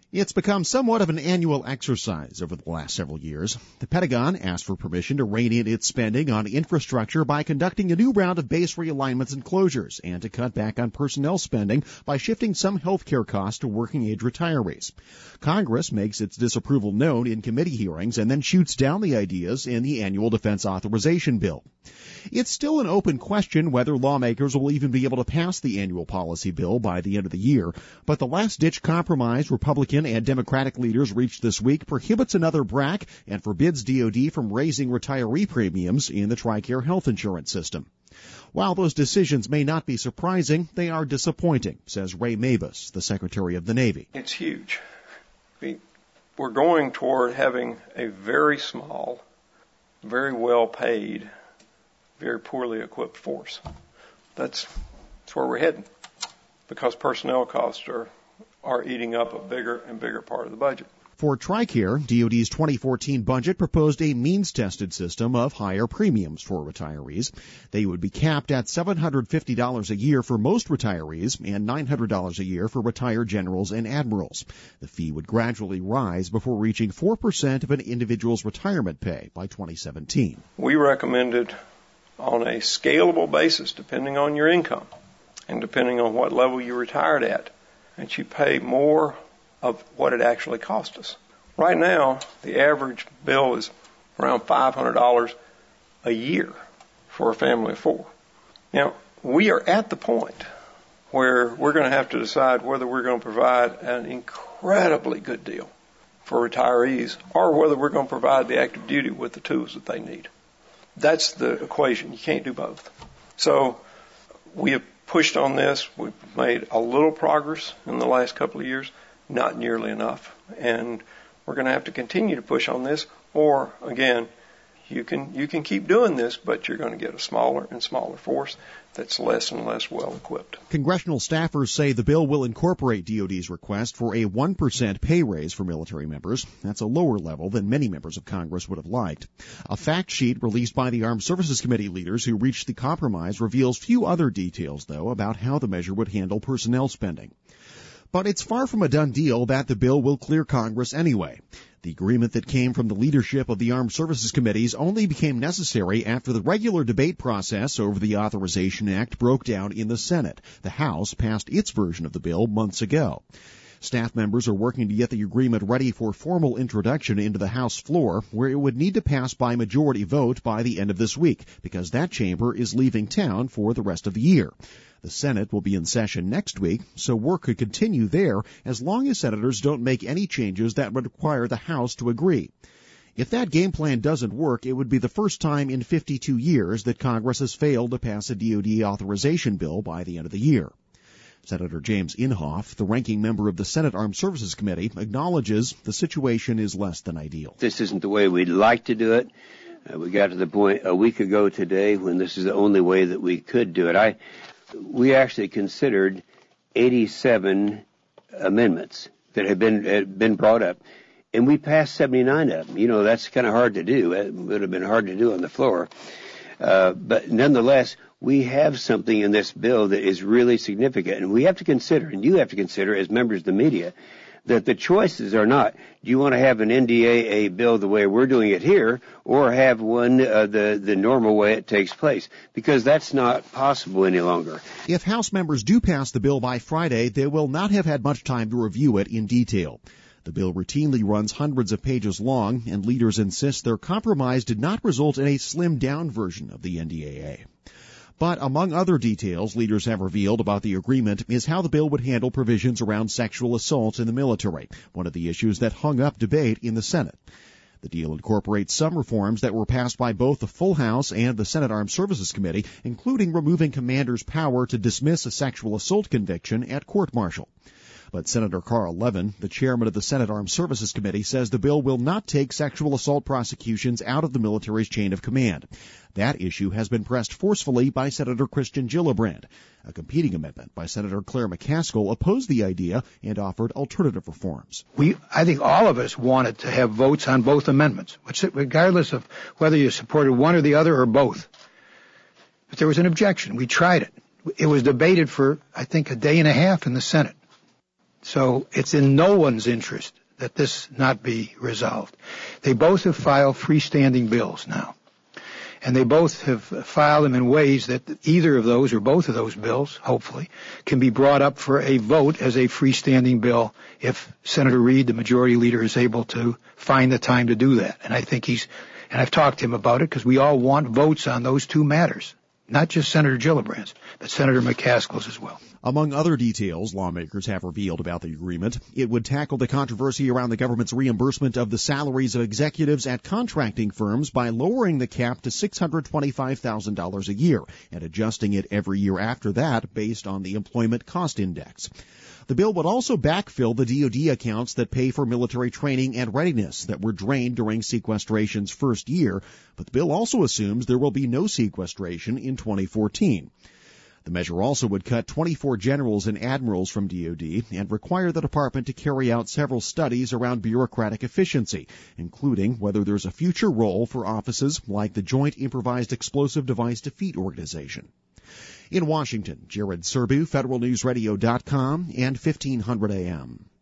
It's become somewhat of an annual exercise over the last several years. The Pentagon asked for permission to rein in its spending on infrastructure by conducting a new round of base realignments and closures, and to cut back on personnel spending by shifting some health care costs to working-age retirees. Congress makes its disapproval known in committee hearings and then shoots down the ideas in the annual defense authorization bill. It's still an open question whether lawmakers will even be able to pass the annual policy bill by the end of the year, but the last-ditch compromise Republican and Democratic leaders reached this week prohibits another BRAC and forbids DoD from raising retiree premiums in the TRICARE health insurance system. While those decisions may not be surprising, they are disappointing, says Ray Mabus, the Secretary of the Navy. It's huge. We're going toward having a very small, very well-paid, very poorly equipped force. That's where we're heading, because personnel costs are eating up a bigger and bigger part of the budget. For TRICARE, DoD's 2014 budget proposed a means-tested system of higher premiums for retirees. They would be capped at $750 a year for most retirees and $900 a year for retired generals and admirals. The fee would gradually rise before reaching 4% of an individual's retirement pay by 2017. We recommended on a scalable basis, depending on your income and depending on what level you retired at, and you pay more of what it actually cost us. Right now, the average bill is around $500 a year for a family of four. Now, we are at the point where we're going to have to decide whether we're going to provide an incredibly good deal for retirees or whether we're going to provide the active duty with the tools that they need. That's the equation. You can't do both. So we have pushed on this. We've made a little progress in the last couple of years, not nearly enough. And we're going to have to continue to push on this, or, again, you can keep doing this, but you're going to get a smaller and smaller force that's less and less well equipped. Congressional staffers say the bill will incorporate DoD's request for a 1% pay raise for military members. That's a lower level than many members of Congress would have liked. A fact sheet released by the Armed Services Committee leaders who reached the compromise reveals few other details, though, about how the measure would handle personnel spending. But it's far from a done deal that the bill will clear Congress anyway. The agreement that came from the leadership of the Armed Services Committees only became necessary after the regular debate process over the Authorization Act broke down in the Senate. The House passed its version of the bill months ago. Staff members are working to get the agreement ready for formal introduction into the House floor, where it would need to pass by majority vote by the end of this week, because that chamber is leaving town for the rest of the year. The Senate will be in session next week, so work could continue there as long as senators don't make any changes that would require the House to agree. If that game plan doesn't work, it would be the first time in 52 years that Congress has failed to pass a DoD authorization bill by the end of the year. Senator James Inhofe, the ranking member of the Senate Armed Services Committee, acknowledges the situation is less than ideal. This isn't the way we'd like to do it. We got to the point a week ago today when this is the only way that we could do it. We actually considered 87 amendments that had been brought up, and we passed 79 of them. You know, that's kind of hard to do. It would have been hard to do on the floor. But nonetheless, we have something in this bill that is really significant, and we have to consider, and you have to consider as members of the media, that the choices are not, do you want to have an NDAA bill the way we're doing it here, or have one the normal way it takes place? Because that's not possible any longer. If House members do pass the bill by Friday, they will not have had much time to review it in detail. The bill routinely runs hundreds of pages long, and leaders insist their compromise did not result in a slimmed-down version of the NDAA. But among other details leaders have revealed about the agreement is how the bill would handle provisions around sexual assault in the military, one of the issues that hung up debate in the Senate. The deal incorporates some reforms that were passed by both the full House and the Senate Armed Services Committee, including removing commanders' power to dismiss a sexual assault conviction at court-martial. But Senator Carl Levin, the chairman of the Senate Armed Services Committee, says the bill will not take sexual assault prosecutions out of the military's chain of command. That issue has been pressed forcefully by Senator Christian Gillibrand. A competing amendment by Senator Claire McCaskill opposed the idea and offered alternative reforms. I think all of us wanted to have votes on both amendments, regardless of whether you supported one or the other or both. But there was an objection. We tried it. It was debated for, I think, a day and a half in the Senate. So it's in no one's interest that this not be resolved. They both have filed freestanding bills now. And they both have filed them in ways that either of those or both of those bills, hopefully, can be brought up for a vote as a freestanding bill if Senator Reid, the majority leader, is able to find the time to do that. And I think and I've talked to him about it because we all want votes on those two matters. Not just Senator Gillibrand's, but Senator McCaskill's as well. Among other details lawmakers have revealed about the agreement, it would tackle the controversy around the government's reimbursement of the salaries of executives at contracting firms by lowering the cap to $625,000 a year and adjusting it every year after that based on the Employment Cost Index. The bill would also backfill the DoD accounts that pay for military training and readiness that were drained during sequestration's first year, but the bill also assumes there will be no sequestration in 2014. The measure also would cut 24 generals and admirals from DoD and require the department to carry out several studies around bureaucratic efficiency, including whether there's a future role for offices like the Joint Improvised Explosive Device Defeat Organization. In Washington, Jared Serbu, FederalNewsRadio.com and 1500 AM.